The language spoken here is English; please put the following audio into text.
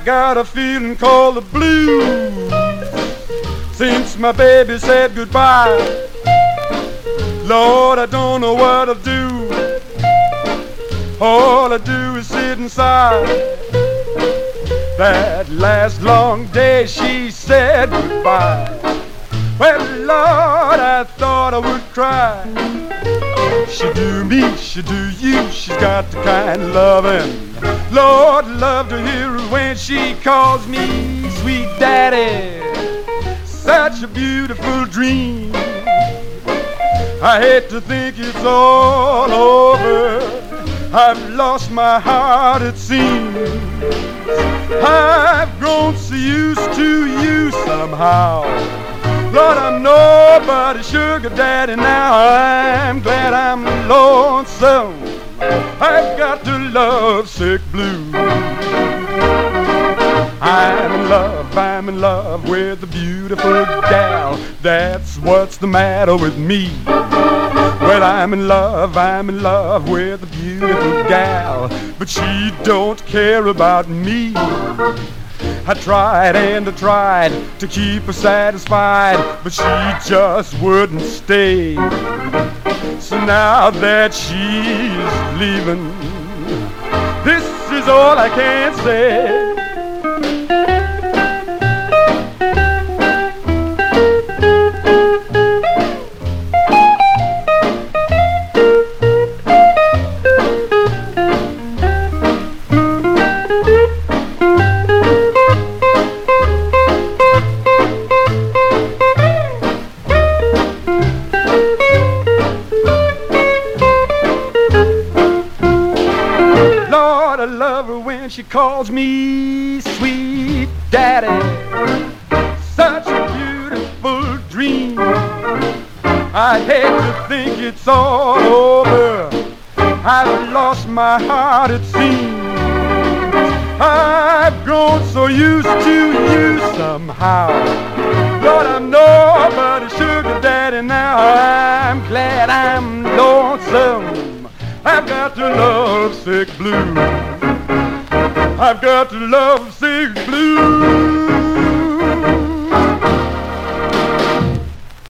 got a feeling called the blues since my baby said goodbye. Lord, I don't know what to do. All I do is sit inside. That last long day she said goodbye. Well, Lord, I thought I would cry. She do me, she do you, she's got the kind of loving. Lord, love to hear her when she calls me sweet daddy. Such a beautiful dream. I hate to think it's all over. I've lost my heart, it seems. I've grown so used to you somehow. Lord, I'm nobody's sugar daddy now. I'm glad I'm lonesome. I've got the lovesick blues. I'm in love with a beautiful gal. That's what's the matter with me. Well, I'm in love with a beautiful gal, but she don't care about me. I tried and I tried to keep her satisfied, but she just wouldn't stay. So now that she's leaving, this is all I can say. I love her when she calls me sweet daddy. Such a beautiful dream. I hate to think it's all over. I've lost my heart, it seems. I've grown so used to you somehow. Lord, I'm nobody's sugar daddy now. I'm glad I'm lonesome. I've got the lovesick blues. I've got the lovesick blues.